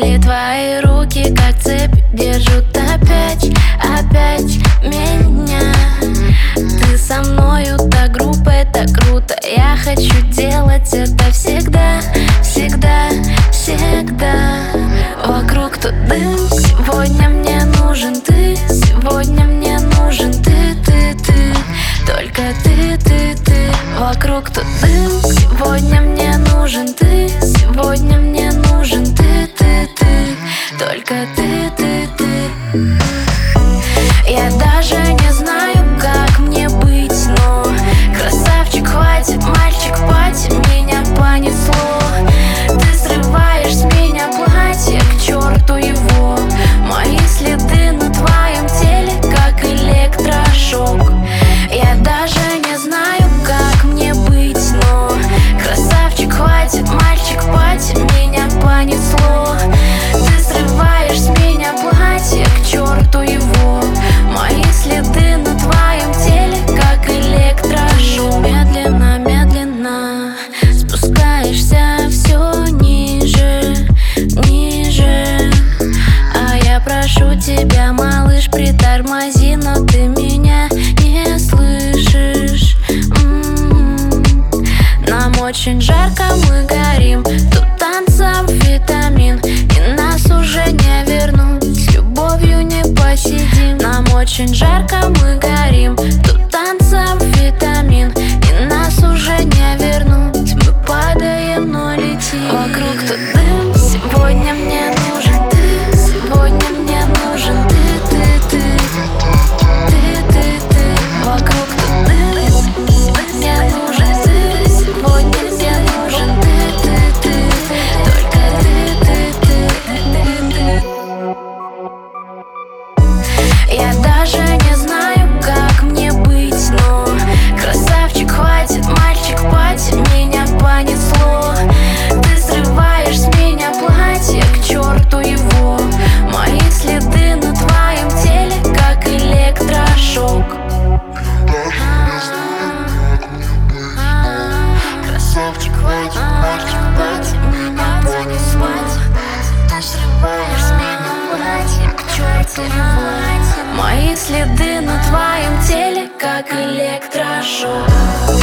Или твои руки, как цепь, держат опять меня. Ты со мною так грубо, это круто. Я хочу делать это всегда, всегда, всегда. Вокруг тут дым, сегодня мне нужен ты. Сегодня мне нужен ты, только ты. Вокруг тут дым, сегодня мне нужен ты. Сегодня мне нужен ты, только ты. Я даже не знаю, как мне быть, но красавчик, хватит, мальчик, пати, меня понесло. Ты срываешь с меня платье, к черту его. Мои следы на твоем теле, как электрошок. Я даже не знаю, как мне быть, но красавчик, хватит, мальчик, пати, меня понесло. Ты срываешь с меня платье, к черту его. Мои следы на твоем теле, как электрошок. Медленно, медленно спускаешься все ниже, ниже. А я прошу тебя, малыш, притормози, но ты меня не слышишь. Нам очень жарко, мы горим. Тут танцам витамин, и нас уже не вернуть. С любовью не посидим. Нам очень жарко, мы горим. Тут танцам витамин, и нас уже не вернуть. Мы падаем, но летим. Вокруг тут дым, сегодня мне нужен ты. Сегодня мне нужен ты. Вокруг тут дым, мне нужен ты. Сегодня мне нужен ты, только ты. Я даже не знаю, как мне быть, но красавчик, хватит, мальчик, пати, меня понесло. Ты срываешь с меня платье, к черту его. Мои следы на твоем теле, как электрошок. Красавчик, хватит, мальчик, пати, меня понесло. Ты срываешь с меня платье, к черту его. Мои следы на твоем теле, как электрошок.